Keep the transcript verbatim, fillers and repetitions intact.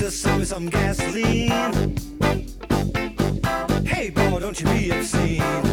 sister, sell me some gasoline. Hey, boy, don't you be obscene.